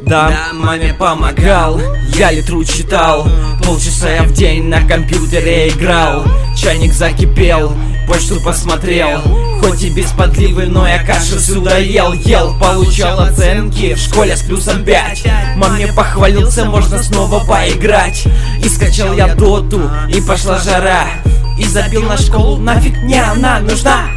Да, маме помогал, я литру читал, полчаса я в день на компьютере играл. Чайник закипел, почту посмотрел, хоть и без подливы, но я кашу сюда ел. Получал оценки в школе с плюсом 5. Маме похвалился, можно снова поиграть. И скачал я доту, и пошла жара. И забил на школу, нафиг мне она нужна.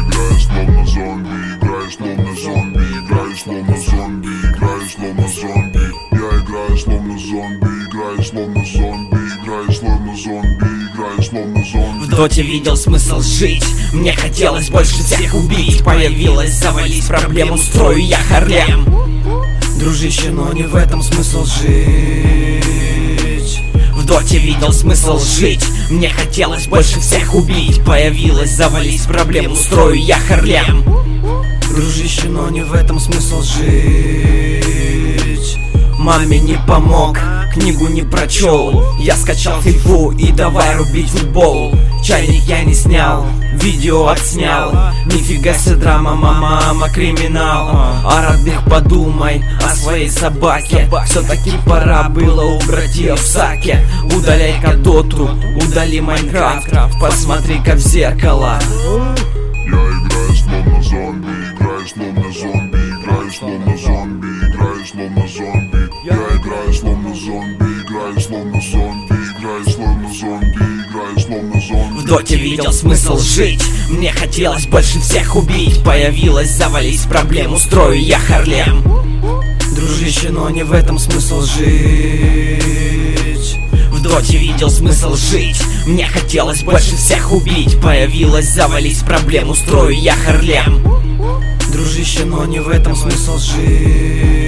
Я играю словно зомби, играю словно зомби, играю словно зомби, играю словно зомби. В доте видел смысл жить, мне хотелось больше всех убить. Появилась, завались проблему, строю я Харлем. Дружище, но не в этом смысл жить. В доте видел смысл жить, мне хотелось больше всех убить. Появилась, завались проблему, строю я Харлем. Дружище, но не в этом смысл жить. Маме не помог, книгу не прочел. Я скачал фифу и давай рубить футбол. Чайник я не снял, видео отснял. Нифига себе драма, мама криминал. О родных подумай, о своей собаке. Все-таки пора было убрать ее в саке. Удаляй-ка доту, удали Майнкрафт. Посмотри-ка в зеркало. Я играю словно зомби, играю словно зомби, играю словно зомби, играю словно зомби. Я играю словно зомби, играю словно зомби, играю словно зомби, играю словно зомби. В доте видел смысл жить, мне хотелось больше всех убить. Появилась, завались проблему, строю я Харлем. Дружище, но не в этом смысл жить. В доте видел смысл жить, мне хотелось больше всех убить. Появилась, завались проблему, строю я Харлем. Дружище, но не в этом смысл жить.